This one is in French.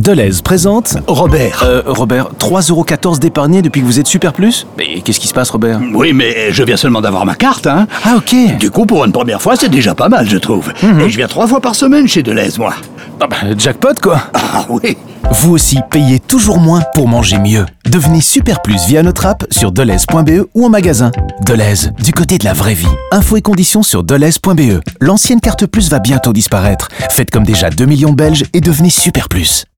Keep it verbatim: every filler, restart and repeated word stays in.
Deleuze présente... Robert. Euh, Robert, trois euros quatorze d'épargné depuis que vous êtes Super Plus? Mais qu'est-ce qui se passe, Robert? Oui, mais je viens seulement d'avoir ma carte, hein. Ah, ok. Du coup, pour une première fois, c'est déjà pas mal, je trouve. Mhm. Et je viens trois fois par semaine chez Deleuze, moi. Ah bah, jackpot, quoi. Ah oui. Vous aussi, payez toujours moins pour manger mieux. Devenez Super Plus via notre app sur deleuze point b e ou en magasin. Deleuze, du côté de la vraie vie. Infos et conditions sur deleuze point b e. L'ancienne carte Plus va bientôt disparaître. Faites comme déjà deux millions de Belges et devenez Super Plus.